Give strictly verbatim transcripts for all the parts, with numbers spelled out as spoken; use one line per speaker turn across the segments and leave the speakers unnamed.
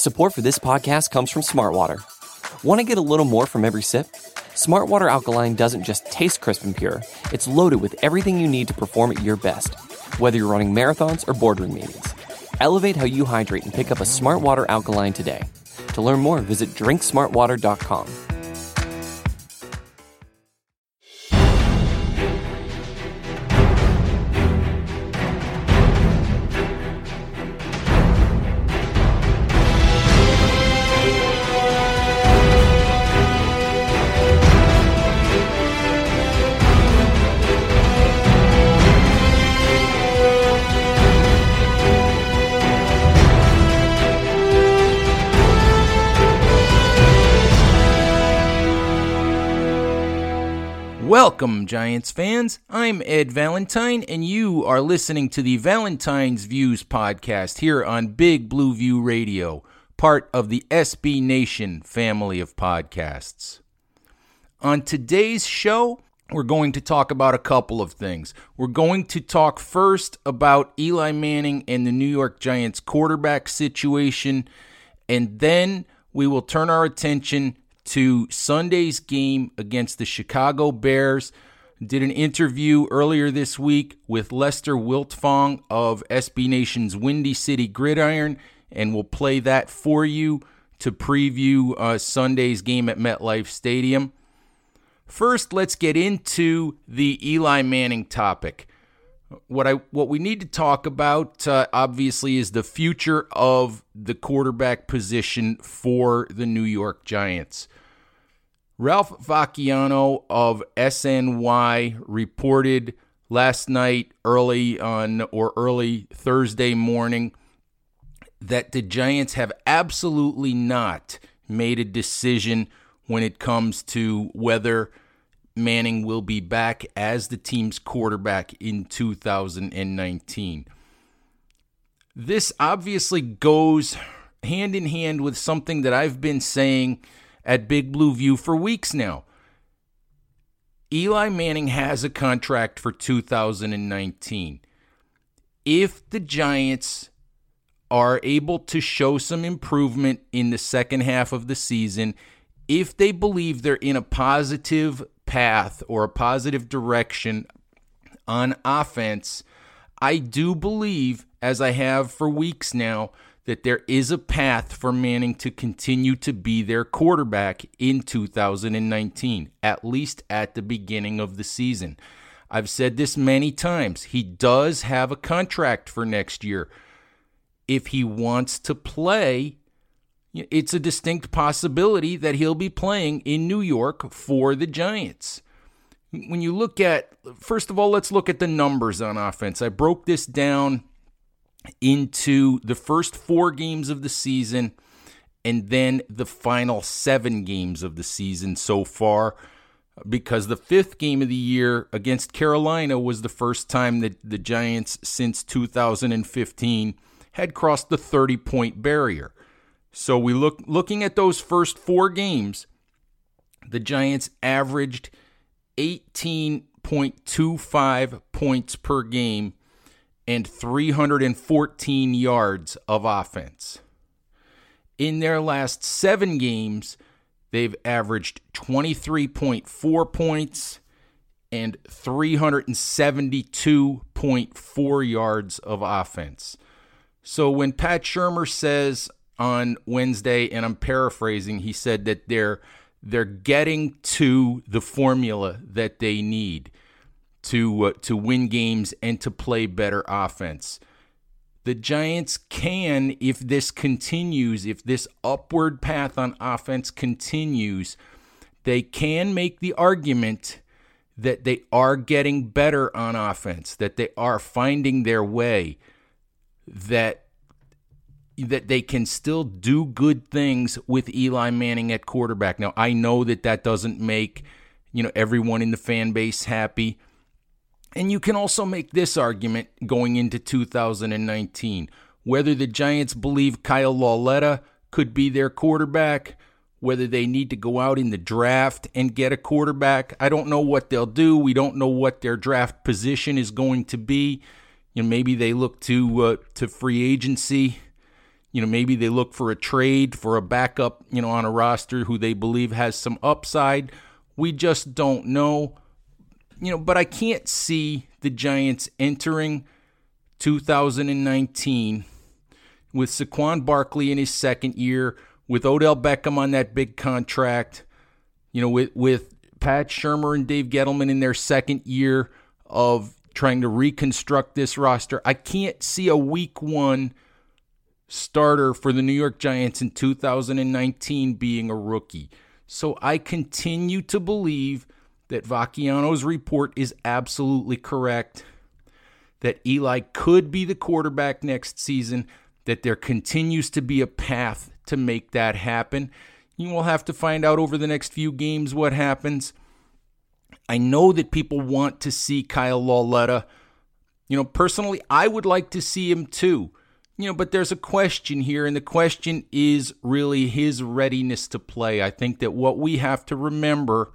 Support for this podcast comes from Smartwater. Want to get a little more from every sip? Smartwater Alkaline doesn't just taste crisp and pure, it's loaded with everything you need to perform at your best, whether you're running marathons or boardroom meetings. Elevate how you hydrate and pick up a Smartwater Alkaline today. To learn more, visit drink smart water dot com.
Welcome, Giants fans. I'm Ed Valentine, and you are listening to the Valentine's Views podcast here on Big Blue View Radio, part of the S B Nation family of podcasts. On today's show, we're going to talk about a couple of things. We're going to talk first about Eli Manning and the New York Giants quarterback situation, and then we will turn our attention to Sunday's game against the Chicago Bears. Did an interview earlier this week with Lester Wiltfong of S B Nation's Windy City Gridiron, and we'll play that for you to preview uh, Sunday's game at MetLife Stadium. First, let's get into the Eli Manning topic. What I what we need to talk about, uh, obviously, is the future of the quarterback position for the New York Giants. Ralph Vacchiano of S N Y reported last night early on or early Thursday morning that the Giants have absolutely not made a decision when it comes to whether Manning will be back as the team's quarterback in two thousand nineteen. This obviously goes hand in hand with something that I've been saying at Big Blue View for weeks now. Eli Manning has a contract for two thousand nineteen. If the Giants are able to show some improvement in the second half of the season, if they believe they're in a positive path or a positive direction on offense, I do believe, as I have for weeks now, that there is a path for Manning to continue to be their quarterback in two thousand nineteen, at least at the beginning of the season. I've said this many times. He does have a contract for next year. If he wants to play, it's a distinct possibility that he'll be playing in New York for the Giants. When you look at, first of all, let's look at the numbers on offense. I broke this down into the first four games of the season and then the final seven games of the season so far, because the fifth game of the year against Carolina was the first time that the Giants since two thousand fifteen had crossed the thirty-point barrier. So we look looking at those first four games, the Giants averaged eighteen point two five points per game and three hundred fourteen yards of offense. In their last seven games, they've averaged twenty-three point four points and three hundred seventy-two point four yards of offense. So when Pat Shurmur says on Wednesday, and I'm paraphrasing, he said that they're they're getting to the formula that they need to uh, to win games and to play better offense. The Giants can, if this continues, if this upward path on offense continues, they can make the argument that they are getting better on offense, that they are finding their way, that that they can still do good things with Eli Manning at quarterback. Now, I know that that doesn't make, you know, everyone in the fan base happy. And you can also make this argument going into two thousand nineteen. Whether the Giants believe Kyle Lauletta could be their quarterback, whether they need to go out in the draft and get a quarterback, I don't know what they'll do. We don't know what their draft position is going to be. You know, maybe they look to uh, to free agency. You know, maybe they look for a trade for a backup, you know, on a roster who they believe has some upside. We just don't know. You know, but I can't see the Giants entering two thousand nineteen with Saquon Barkley in his second year, with Odell Beckham on that big contract, you know, with, with Pat Shurmur and Dave Gettleman in their second year of trying to reconstruct this roster. I can't see a week one starter for the New York Giants in two thousand nineteen being a rookie. So I continue to believe that Vacchiano's report is absolutely correct, that Eli could be the quarterback next season, that there continues to be a path to make that happen. You will have to find out over the next few games what happens. I know that people want to see Kyle Lauletta. You know, personally, I would like to see him too. You know, but there's a question here, and the question is really his readiness to play. I think that what we have to remember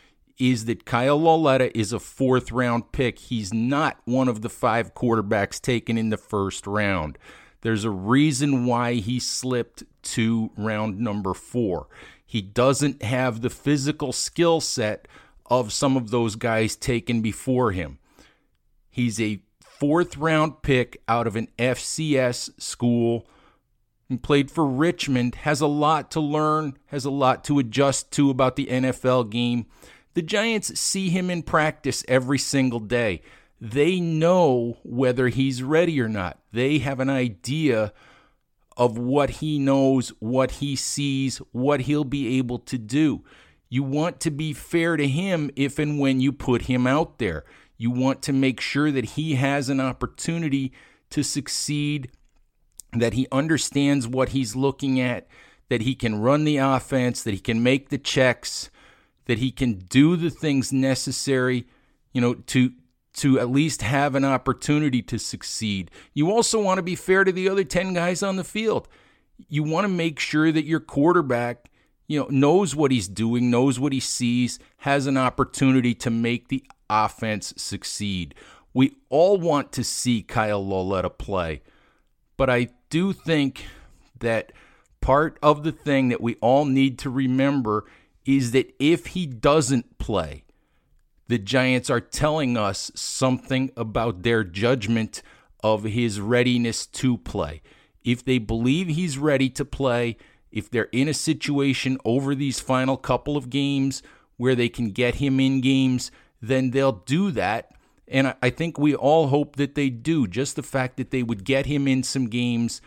is that Kyle Lauletta is a fourth-round pick. He's not one of the five quarterbacks taken in the first round. There's a reason why he slipped to round number four. He doesn't have the physical skill set of some of those guys taken before him. He's a fourth-round pick out of an F C S school. He played for Richmond, has a lot to learn, has a lot to adjust to about the N F L game. The Giants see him in practice every single day. They know whether he's ready or not. They have an idea of what he knows, what he sees, what he'll be able to do. You want to be fair to him if and when you put him out there. You want to make sure that he has an opportunity to succeed, that he understands what he's looking at, that he can run the offense, that he can make the checks, that he can do the things necessary, you know, to to at least have an opportunity to succeed. You also want to be fair to the other ten guys on the field. You want to make sure that your quarterback, you know, knows what he's doing, knows what he sees, has an opportunity to make the offense succeed. We all want to see Kyle Lauletta play, but I do think that part of the thing that we all need to remember is that if he doesn't play, the Giants are telling us something about their judgment of his readiness to play. If they believe he's ready to play, if they're in a situation over these final couple of games where they can get him in games, then they'll do that. And I think we all hope that they do. Just the fact that they would get him in some games,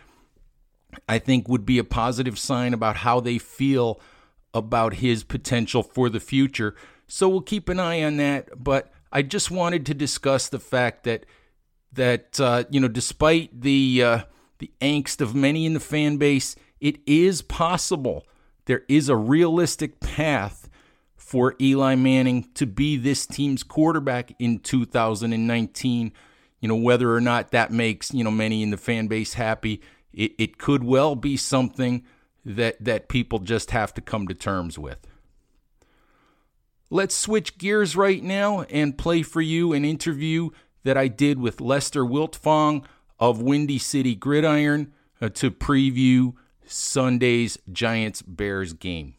I think would be a positive sign about how they feel about his potential for the future. So we'll keep an eye on that. But I just wanted to discuss the fact that, that uh, you know, despite the uh, the angst of many in the fan base, it is possible. There is a realistic path for Eli Manning to be this team's quarterback in two thousand nineteen. You know, whether or not that makes, you know, many in the fan base happy, it, it could well be something that that people just have to come to terms with. Let's switch gears right now and play for you an interview that I did with Lester Wiltfong of Windy City Gridiron uh, to preview Sunday's Giants-Bears game.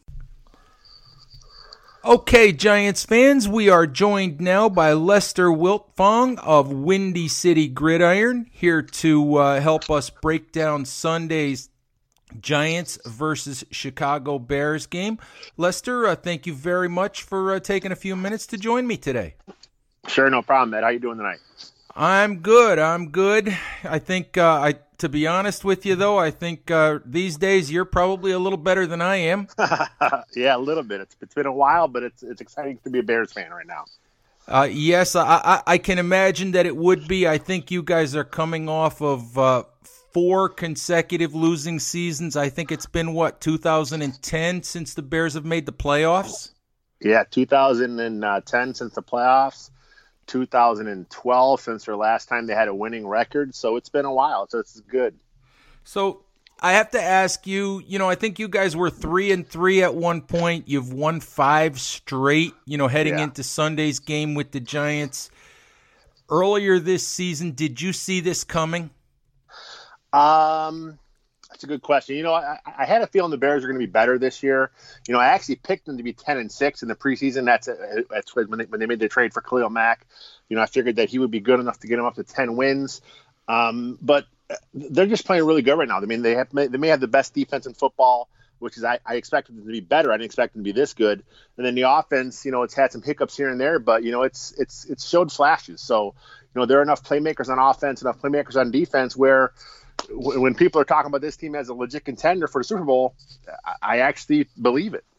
Okay, Giants fans, we are joined now by Lester Wiltfong of Windy City Gridiron, here to uh, help us break down Sunday's Giants versus Chicago Bears game. Lester, uh, thank you very much for uh, taking a few minutes to join me today.
Sure, no problem, Ed. How you doing tonight?
I'm good. I'm good. I think, uh, I to be honest with you, though, I think uh, these days you're probably a little better than I am.
Yeah, a little bit. It's it's been a while, but it's it's exciting to be a Bears fan right now.
Uh, yes, I, I, I can imagine that it would be. I think you guys are coming off of uh, four consecutive losing seasons. I think it's been, what, two thousand ten since the Bears have made the playoffs?
Yeah, two thousand ten since the playoffs, two thousand twelve since their last time they had a winning record. So it's been a while, so it's good.
So I have to ask you, you know, I think you guys were three and three at one point. You've won five straight, you know, heading
yeah.
into Sunday's game with the Giants. Earlier this season, did you see this coming?
Um, That's a good question. You know, I, I had a feeling the Bears are going to be better this year. You know, I actually picked them to be ten and six in the preseason. That's that's when they, when they made the trade for Khalil Mack. You know, I figured that he would be good enough to get them up to ten wins. Um, but they're just playing really good right now. I mean, they have they may have the best defense in football, which is I, I expected them to be better. I didn't expect them to be this good. And then the offense, you know, it's had some hiccups here and there, but you know, it's it's it's showed flashes. So, you know, there are enough playmakers on offense, enough playmakers on defense where when people are talking about this team as a legit contender for the Super Bowl, I actually believe it.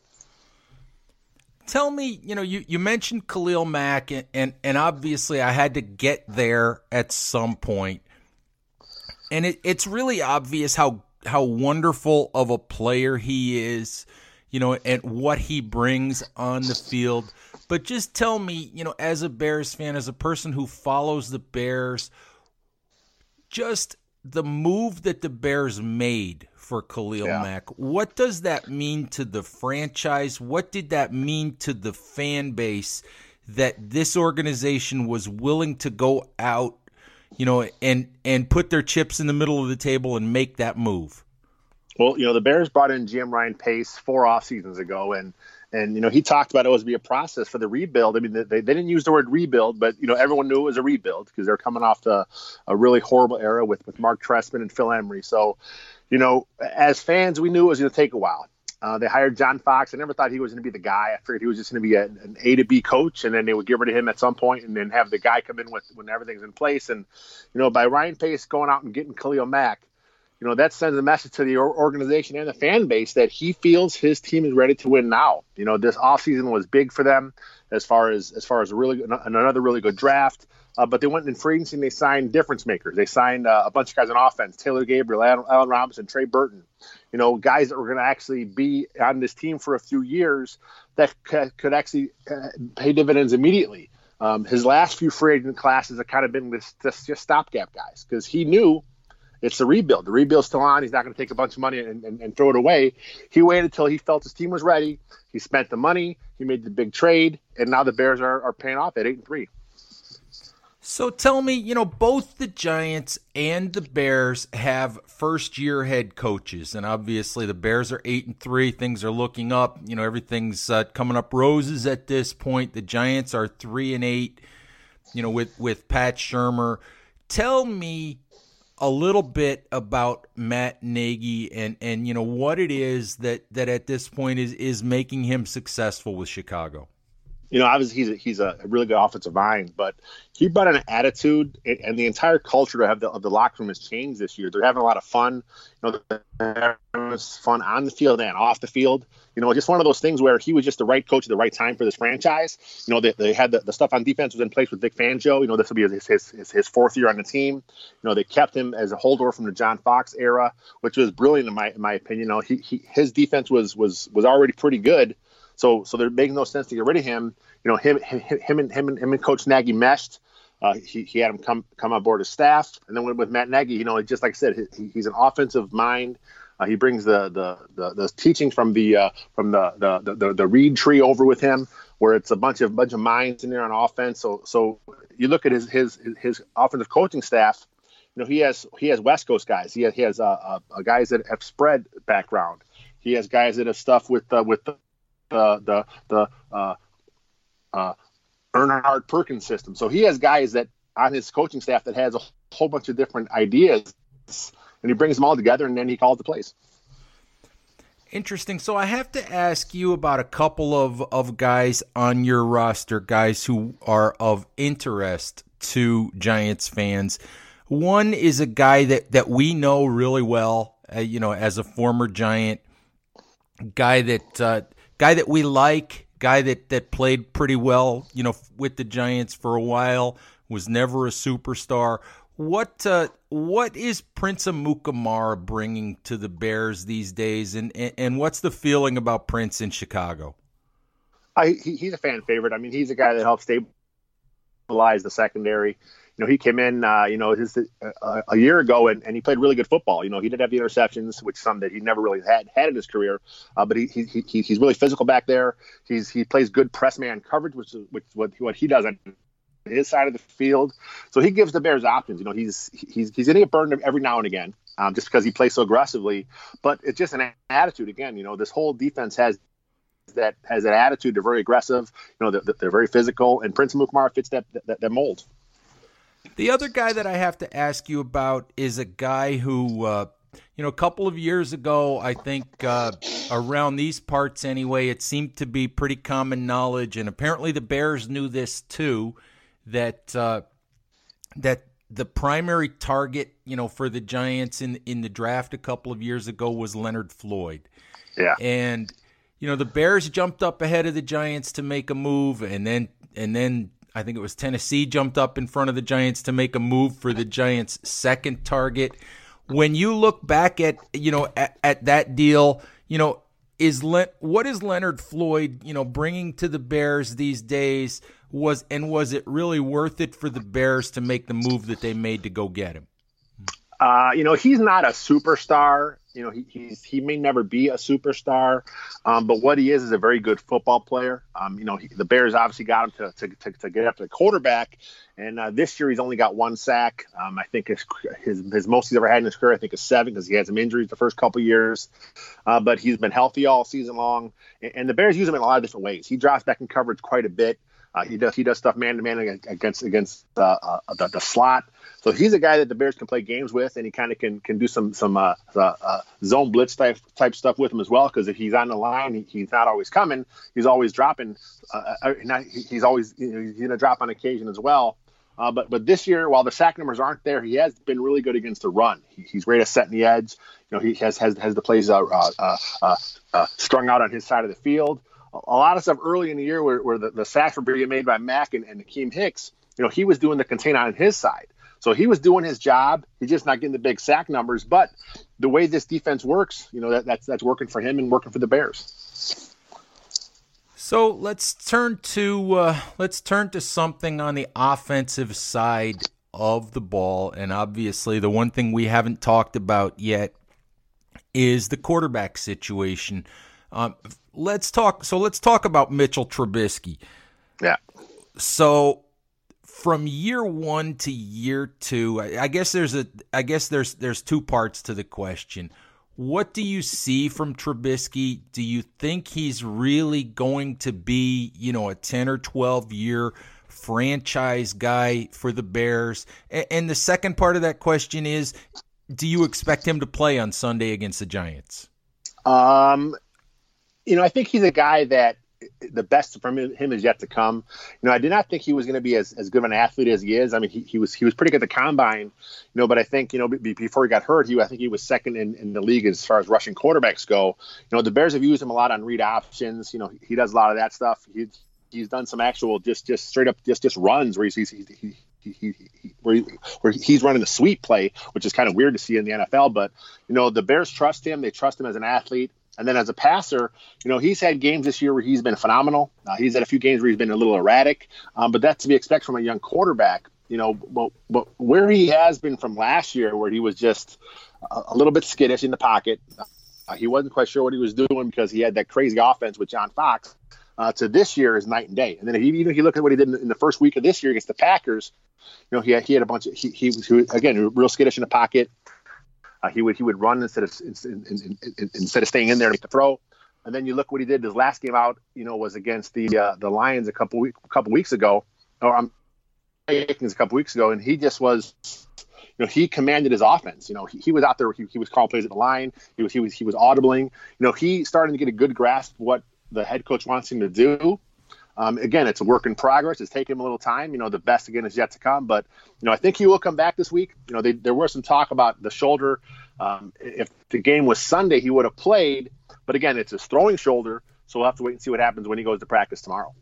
Tell me, you know, you, you mentioned Khalil Mack, and, and, and obviously I had to get there at some point. And it, it's really obvious how how wonderful of a player he is, you know, and what he brings on the field. But just tell me, you know, as a Bears fan, as a person who follows the Bears, just the move that the Bears made for Khalil yeah. Mack, what does that mean to the franchise? What did that mean to the fan base that this organization was willing to go out, you know, and and put their chips in the middle of the table and make that move?
Well, you know, the Bears brought in G M Ryan Pace four off seasons ago, and and you know he talked about it was to be a process for the rebuild. I mean, they, they didn't use the word rebuild, but you know everyone knew it was a rebuild because they're coming off the a really horrible era with with Mark Trestman and Phil Emery. So, you know, as fans, we knew it was going to take a while. Uh, they hired John Fox. I never thought he was going to be the guy. I figured he was just going to be a, an A to B coach, and then they would get rid of him at some point, and then have the guy come in with when everything's in place. And you know, by Ryan Pace going out and getting Khalil Mack, you know, that sends a message to the organization and the fan base that he feels his team is ready to win now. You know, this offseason was big for them as far as as far as a really another really good draft. Uh, but they went in free agency and they signed difference makers. They signed uh, a bunch of guys on offense: Taylor Gabriel, Allen, Allen Robinson, Trey Burton. You know, guys that were going to actually be on this team for a few years that c- could actually uh, pay dividends immediately. Um, his last few free agent classes have kind of been this, this just stopgap guys because he knew it's the rebuild. The rebuild's still on. He's not going to take a bunch of money and, and, and throw it away. He waited until he felt his team was ready. He spent the money. He made the big trade, and now the Bears are, are paying off at eight and three.
So tell me, you know, both the Giants and the Bears have first-year head coaches, and obviously the Bears are eight and three. Things are looking up. You know, everything's uh, coming up roses at this point. The Giants are three and eight. You know, with with Pat Shurmur. Tell me a little bit about Matt Nagy and and you know what it is that that at this point is is making him successful with Chicago.
You know, obviously he's a, he's a really good offensive mind, but he brought an attitude, and the entire culture of the, of the locker room has changed this year. They're having a lot of fun. You know, they're having fun on the field and off the field. You know, just one of those things where he was just the right coach at the right time for this franchise. You know, they, they had the, the stuff on defense was in place with Vic Fangio. You know, this will be his, his, his, his fourth year on the team. You know, they kept him as a holdover from the John Fox era, which was brilliant in my in my opinion. You know, he, he his defense was was was already pretty good. So, so they're making no sense to get rid of him. You know, him, him, him, and him, and him and Coach Nagy meshed. Uh, he, he had him come come on board as staff, and then with, with Matt Nagy, you know, just like I said, he, he's an offensive mind. Uh, he brings the the the, the teaching from the uh, from the, the the the Reed tree over with him, where it's a bunch of bunch of minds in there on offense. So, so you look at his his his offensive coaching staff. You know, he has he has West Coast guys. He has he has uh, uh, guys that have spread background. He has guys that have stuff with uh, with the the the, the uh, uh, Earnhardt Perkins system. So he has guys that on his coaching staff that has a whole bunch of different ideas, and he brings them all together, and then he calls the plays.
Interesting. So I have to ask you about a couple of, of guys on your roster, guys who are of interest to Giants fans. One is a guy that, that we know really well, uh, you know, as a former Giant, guy that uh, guy that we like, guy that, that played pretty well, you know, with the Giants for a while, was never a superstar. What uh, what is Prince Amukamara bringing to the Bears these days, and, and, and what's the feeling about Prince in Chicago?
I, he, he's a fan favorite. I mean, he's a guy that helped stabilize the secondary. You know, he came in, uh, you know, his, uh, a year ago, and, and he played really good football. You know, he didn't have the interceptions, which some that he never really had had in his career. Uh, but he, he he he's really physical back there. He's he plays good press man coverage, which is which what what he does on his side of the field. So he gives the Bears options. You know, he's he's he's going to get burned every now and again. um, just because he plays so aggressively. But it's just an attitude. Again, you know, this whole defense has that has that attitude. They're very aggressive. You know, they're, they're very physical, and Prince Amukamara fits that, that that mold.
The other guy that I have to ask you about is a guy who, uh, you know, a couple of years ago, I think uh, around these parts anyway, it seemed to be pretty common knowledge, and apparently the Bears knew this too, that uh, that the primary target, you know, for the Giants in in the draft a couple of years ago was Leonard Floyd.
Yeah.
And, you know, the Bears jumped up ahead of the Giants to make a move, and then and then I think it was Tennessee jumped up in front of the Giants to make a move for the Giants' second target. When you look back at, you know, at, at that deal, you know, is Le- what is Leonard Floyd, you know, bringing to the Bears these days? Was and was it really worth it for the Bears to make the move that they made to go get him?
Uh, you know, he's not a superstar. You know, he he's, he may never be a superstar, um, but what he is is a very good football player. Um, you know, he, the Bears obviously got him to to, to, to get after the quarterback, and uh, this year he's only got one sack. Um, I think his, his his most he's ever had in his career, I think, is seven because he had some injuries the first couple years, uh, but he's been healthy all season long, and, and the Bears use him in a lot of different ways. He drops back in coverage quite a bit. Uh, he does he does stuff man to man against against uh, uh, the, the slot. So he's a guy that the Bears can play games with, and he kind of can can do some some uh, uh, uh, zone blitz type type stuff with him as well. Because if he's on the line, he, he's not always coming; he's always dropping. Uh, uh, not, he's always you know, he's going to drop on occasion as well. Uh, but but this year, while the sack numbers aren't there, he has been really good against the run. He, he's great at setting the edge. You know, he has has has the plays uh, uh, uh, uh, strung out on his side of the field. A lot of stuff early in the year where, where the, the sacks were being made by Mack and, and Akeem Hicks, you know, he was doing the contain on his side. So he was doing his job. He's just not getting the big sack numbers. But the way this defense works, you know, that, that's that's working for him and working for the Bears.
So let's turn to uh, let's turn to something on the offensive side of the ball. And obviously the one thing we haven't talked about yet is the quarterback situation. Um, let's talk. So let's talk about Mitchell Trubisky.
Yeah.
So from year one to year two, I, I guess there's a. I guess there's there's two parts to the question. What do you see from Trubisky? Do you think he's really going to be, you know, a ten or twelve year franchise guy for the Bears? And, and the second part of that question is, do you expect him to play on Sunday against the Giants?
Um. You know, I think he's a guy that the best from him is yet to come. You know, I did not think he was going to be as, as good of an athlete as he is. I mean, he, he was he was pretty good at the combine, you know, but I think, you know, b- before he got hurt, he I think he was second in, in the league as far as rushing quarterbacks go. You know, the Bears have used him a lot on read options. You know, he does a lot of that stuff. He, he's done some actual just just straight up just just runs where he's, he's he, he, He, he, he, where, he, where he's running a sweep play, which is kind of weird to see in the N F L. But, you know, the Bears trust him. They trust him as an athlete. And then as a passer, you know, he's had games this year where he's been phenomenal. Uh, he's had a few games where he's been a little erratic. Um, but that's to be expected from a young quarterback. You know, but, but where he has been from last year, where he was just a, a little bit skittish in the pocket. Uh, he wasn't quite sure what he was doing because he had that crazy offense with John Fox. Uh, to this year is night and day. And then if you, even if you look at what he did in the, in the first week of this year against the Packers, you know, he had, he had a bunch of he, he was he, again real skittish in the pocket. Uh, he would he would run instead of in, in, in, instead of staying in there to make the throw. And then you look what he did his last game out. You know, was against the uh, the Lions a couple week, a couple weeks ago, or I'm um, a couple weeks ago, and he just was. You know, he commanded his offense. You know, he, he was out there. He, he was calling plays at the line. He was he was he was audibling. You know, he started to get a good grasp of what the head coach wants him to do. Um, again, it's a work in progress. It's taking him a little time. You know, the best again is yet to come. But you know, I think he will come back this week. You know, they, there was some talk about the shoulder. Um, if the game was Sunday, he would have played. But again, it's his throwing shoulder, so we'll have to wait and see what happens when he goes to practice tomorrow.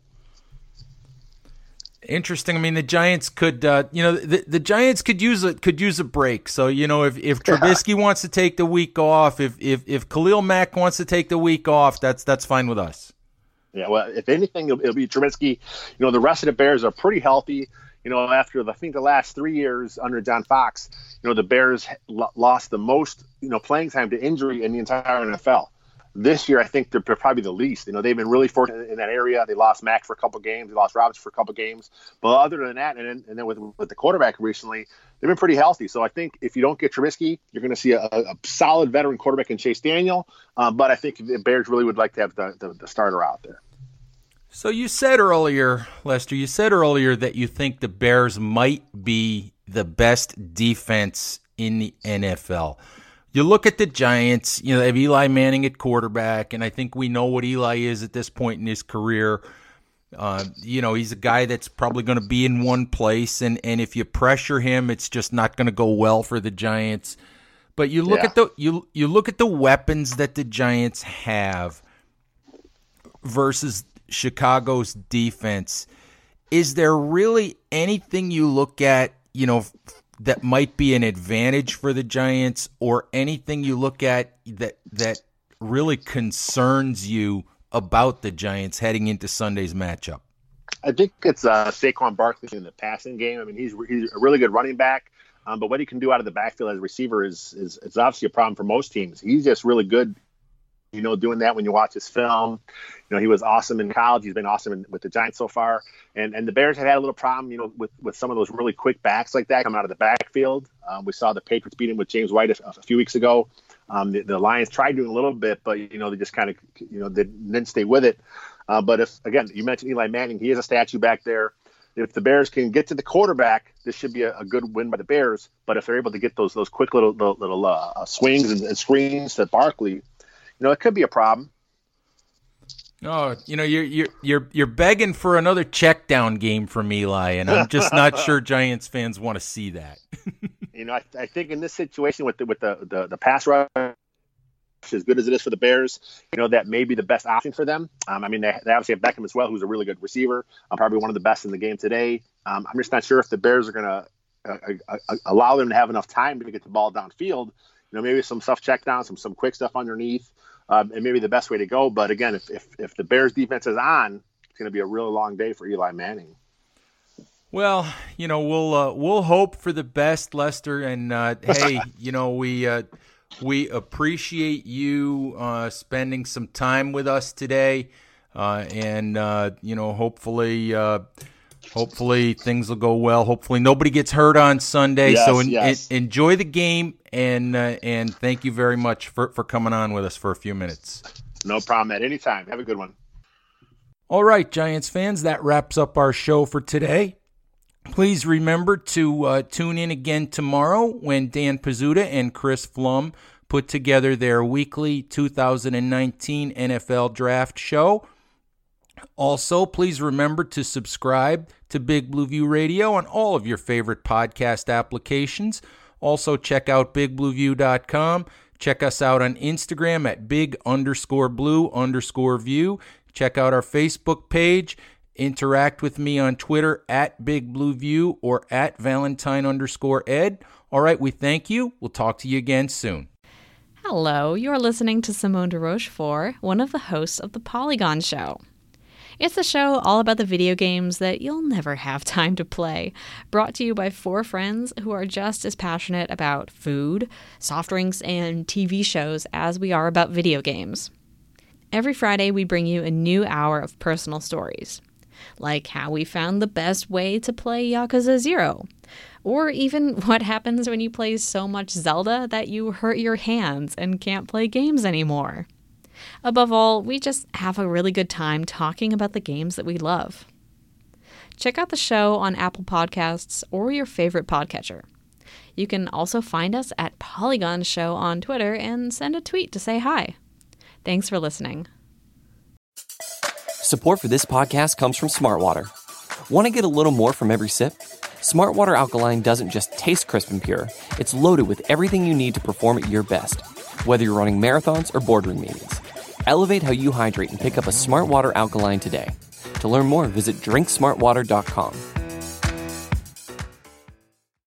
Interesting. I mean, the Giants could, uh, you know, the, the Giants could use a could use a break. So, you know, if, if Trubisky yeah. wants to take the week off, if if if Khalil Mack wants to take the week off, that's that's fine with us.
Yeah. Well, if anything, it'll, it'll be Trubisky. You know, the rest of the Bears are pretty healthy. You know, after the, I think the last three years under John Fox, you know, the Bears lo- lost the most, you know, playing time to injury in the entire N F L. This year, I think they're probably the least. You know, they've been really fortunate in that area. They lost Mack for a couple games. They lost Robinson for a couple games. But other than that, and then, and then with, with the quarterback recently, they've been pretty healthy. So I think if you don't get Trubisky, you're going to see a, a solid veteran quarterback in Chase Daniel. Um, but I think the Bears really would like to have the, the, the starter out there.
So you said earlier, Lester, you said earlier that you think the Bears might be the best defense in the N F L. You look at the Giants, you know, they have Eli Manning at quarterback, and I think we know what Eli is at this point in his career. Uh, you know, he's a guy that's probably going to be in one place, and, and if you pressure him, it's just not going to go well for the Giants. But you look
yeah.
at the you you look at the weapons that the Giants have versus Chicago's defense. Is there really anything you look at, you know, that might be an advantage for the Giants, or anything you look at that that really concerns you about the Giants heading into Sunday's matchup?
I think it's uh, Saquon Barkley in the passing game. I mean, he's he's a really good running back, um, but what he can do out of the backfield as a receiver is is is obviously a problem for most teams. He's just really good, you know, doing that when you watch his film. You know, he was awesome in college. He's been awesome in, with the Giants so far. And and the Bears have had a little problem, you know, with, with some of those really quick backs like that coming out of the backfield. Um, we saw the Patriots beat him with James White a, a few weeks ago. Um, the, the Lions tried doing a little bit, but, you know, they just kind of, you know, they didn't stay with it. Uh, but if, again, you mentioned Eli Manning, he is a statue back there. If the Bears can get to the quarterback, this should be a, a good win by the Bears. But if they're able to get those those quick little little, little uh, swings and, and screens to Barkley, you know, it could be a problem.
Oh, you know, you're you're you're you're begging for another check down game from Eli, and I'm just not sure Giants fans want to see that.
You know, I, I think in this situation with the with the, the the pass rush, as good as it is for the Bears, you know, that may be the best option for them. Um, I mean, they, they obviously have Beckham as well, who's a really good receiver. Um, probably one of the best in the game today. Um, I'm just not sure if the Bears are going to uh, uh, allow them to have enough time to get the ball downfield. You know, maybe some stuff check down, some some quick stuff underneath. Um, and maybe the best way to go. But again, if, if if the Bears defense is on, it's going to be a really long day for Eli Manning.
Well, you know, we'll uh, we'll hope for the best, Lester. And uh, hey, you know, we uh, we appreciate you uh, spending some time with us today, uh, and uh, you know, hopefully. Uh, Hopefully things will go well. Hopefully nobody gets hurt on Sunday.
Yes,
so en-
yes.
en- enjoy the game, and uh, and thank you very much for, for coming on with us for a few minutes.
No problem. At any time. Have a good one.
All right, Giants fans, that wraps up our show for today. Please remember to uh, tune in again tomorrow when Dan Pizzuta and Chris Flum put together their weekly two thousand nineteen N F L Draft show. Also, please remember to subscribe to Big Blue View Radio on all of your favorite podcast applications. Also, check out big blue view dot com. Check us out on Instagram at big underscore blue underscore view. Check out our Facebook page. Interact with me on Twitter at Big Blue View or at Valentine underscore Ed. All right, we thank you. We'll talk to you again soon.
Hello, you're listening to Simone de Rochefort, one of the hosts of The Polygon Show. It's a show all about the video games that you'll never have time to play, brought to you by four friends who are just as passionate about food, soft drinks, and T V shows as we are about video games. Every Friday, we bring you a new hour of personal stories, like how we found the best way to play Yakuza Zero, or even what happens when you play so much Zelda that you hurt your hands and can't play games anymore. Above all, we just have a really good time talking about the games that we love. Check out the show on Apple Podcasts or your favorite podcatcher. You can also find us at Polygon Show on Twitter and send a tweet to say hi. Thanks for listening.
Support for this podcast comes from Smartwater. Want to get a little more from every sip? Smartwater Alkaline doesn't just taste crisp and pure. It's loaded with everything you need to perform at your best, whether you're running marathons or boardroom meetings. Elevate how you hydrate and pick up a Smartwater Alkaline today. To learn more, visit drink smart water dot com.